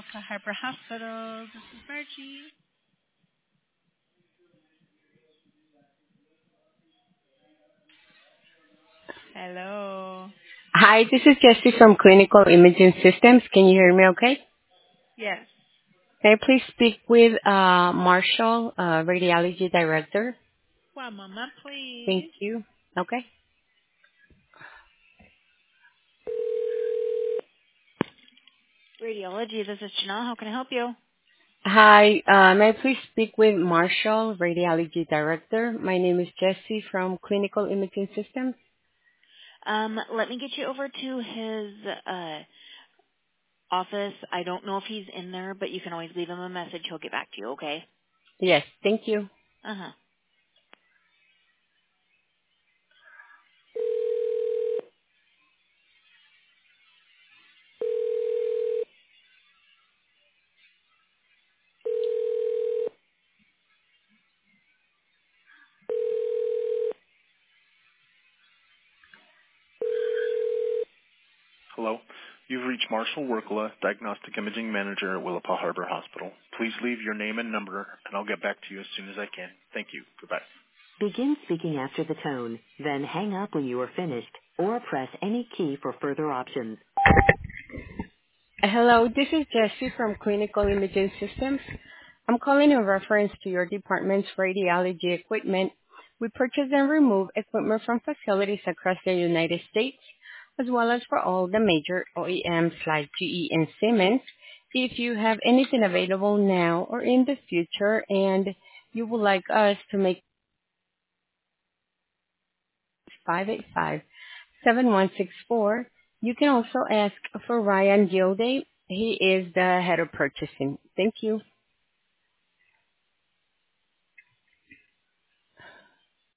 Harbor Hospital. This is Margie. Hello. Hi, this is Jessie from Clinical Imaging Systems. Can you hear me okay? Yes. Can I please speak with Marshall, Radiology Director? One moment, Thank please. you. Okay. Radiology, this is Janelle. How can I help you? Hi, may I please speak with Marshall, Radiology Director? My name is Jessie from Clinical Imaging Systems. Let me get you over to his office. I don't know if he's in there, but you can always leave him a message. He'll get back to you, okay? Yes, thank you. Uh-huh. Hello. You've reached Marshall Workla, Diagnostic Imaging Manager at Willapa Harbor Hospital. Please leave your name and number, and I'll get back to you as soon as I can. Thank you. Goodbye. Begin speaking after the tone, then hang up when you are finished, or press any key for further options. Hello, this is Jessie from Clinical Imaging Systems. I'm calling in reference to your department's radiology equipment. We purchase and remove equipment from facilities across the United States, as well as for all the major OEMs like GE and Siemens. If you have anything available now or in the future and you would like us to make 585-7164, you can also ask for Ryan Gilday. He is the head of purchasing. Thank you.